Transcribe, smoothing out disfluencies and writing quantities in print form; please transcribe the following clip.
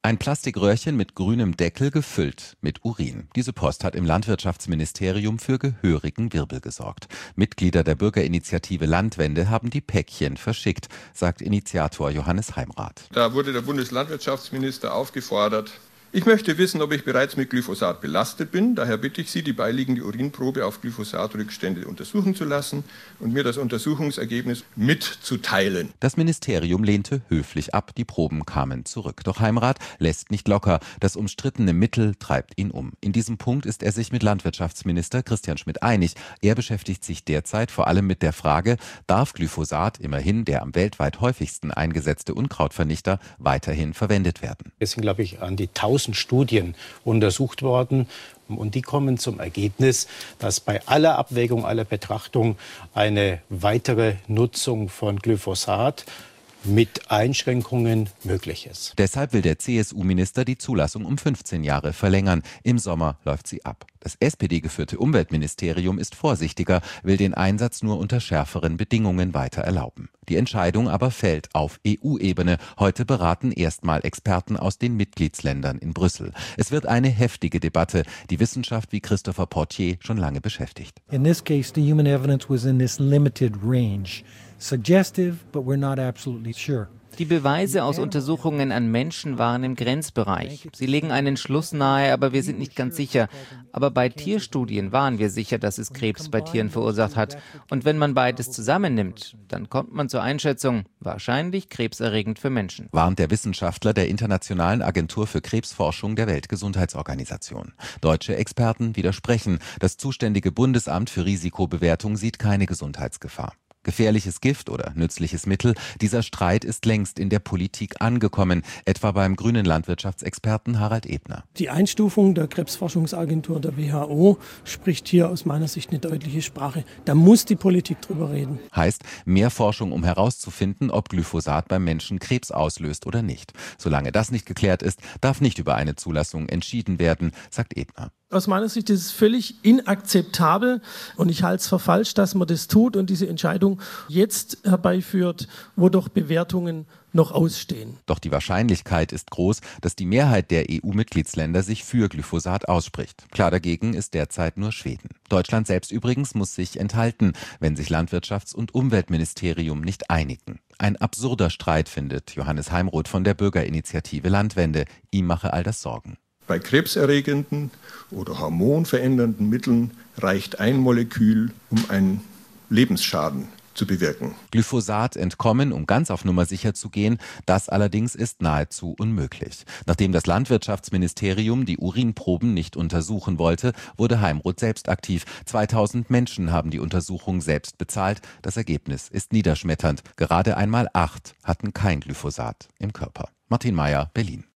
Ein Plastikröhrchen mit grünem Deckel gefüllt mit Urin. Diese Post hat im Landwirtschaftsministerium für gehörigen Wirbel gesorgt. Mitglieder der Bürgerinitiative Landwende haben die Päckchen verschickt, sagt Initiator Johannes Heimrath. Da wurde der Bundeslandwirtschaftsminister aufgefordert: Ich möchte wissen, ob ich bereits mit Glyphosat belastet bin. Daher bitte ich Sie, die beiliegende Urinprobe auf Glyphosatrückstände untersuchen zu lassen und mir das Untersuchungsergebnis mitzuteilen. Das Ministerium lehnte höflich ab, die Proben kamen zurück. Doch Heimrath lässt nicht locker. Das umstrittene Mittel treibt ihn um. In diesem Punkt ist er sich mit Landwirtschaftsminister Christian Schmidt einig. Er beschäftigt sich derzeit vor allem mit der Frage, darf Glyphosat, immerhin der am weltweit häufigsten eingesetzte Unkrautvernichter, weiterhin verwendet werden? Es sind, glaube ich, an die 1000 Studien untersucht worden und die kommen zum Ergebnis, dass bei aller Abwägung, aller Betrachtung eine weitere Nutzung von Glyphosat mit Einschränkungen möglich ist. Deshalb will der CSU-Minister die Zulassung um 15 Jahre verlängern. Im Sommer läuft sie ab. Das SPD-geführte Umweltministerium ist vorsichtiger, will den Einsatz nur unter schärferen Bedingungen weiter erlauben. Die Entscheidung aber fällt auf EU-Ebene. Heute beraten erstmal Experten aus den Mitgliedsländern in Brüssel. Es wird eine heftige Debatte, die Wissenschaft wie Christopher Portier schon lange beschäftigt. In this case, the human evidence was in this limited range. Suggestive, but we're not absolutely sure. Die Beweise aus Untersuchungen an Menschen waren im Grenzbereich. Sie legen einen Schluss nahe, aber wir sind nicht ganz sicher. Aber bei Tierstudien waren wir sicher, dass es Krebs bei Tieren verursacht hat. Und wenn man beides zusammennimmt, dann kommt man zur Einschätzung, wahrscheinlich krebserregend für Menschen. Warnt der Wissenschaftler der Internationalen Agentur für Krebsforschung der Weltgesundheitsorganisation. Deutsche Experten widersprechen. Das zuständige Bundesamt für Risikobewertung sieht keine Gesundheitsgefahr. Gefährliches Gift oder nützliches Mittel, dieser Streit ist längst in der Politik angekommen, etwa beim grünen Landwirtschaftsexperten Harald Ebner. Die Einstufung der Krebsforschungsagentur der WHO spricht hier aus meiner Sicht eine deutliche Sprache. Da muss die Politik drüber reden. Heißt, mehr Forschung, um herauszufinden, ob Glyphosat beim Menschen Krebs auslöst oder nicht. Solange das nicht geklärt ist, darf nicht über eine Zulassung entschieden werden, sagt Ebner. Aus meiner Sicht ist es völlig inakzeptabel und ich halte es für falsch, dass man das tut und diese Entscheidung jetzt herbeiführt, wo doch Bewertungen noch ausstehen. Doch die Wahrscheinlichkeit ist groß, dass die Mehrheit der EU-Mitgliedsländer sich für Glyphosat ausspricht. Klar dagegen ist derzeit nur Schweden. Deutschland selbst übrigens muss sich enthalten, wenn sich Landwirtschafts- und Umweltministerium nicht einigen. Ein absurder Streit, findet Johannes Heimroth von der Bürgerinitiative Landwende. Ihm mache all das Sorgen. Bei krebserregenden oder hormonverändernden Mitteln reicht ein Molekül, um einen Lebensschaden zu bewirken. Glyphosat entkommen, um ganz auf Nummer sicher zu gehen, das allerdings ist nahezu unmöglich. Nachdem das Landwirtschaftsministerium die Urinproben nicht untersuchen wollte, wurde Heimroth selbst aktiv. 2000 Menschen haben die Untersuchung selbst bezahlt. Das Ergebnis ist niederschmetternd. Gerade einmal 8 hatten kein Glyphosat im Körper. Martin Mayer, Berlin.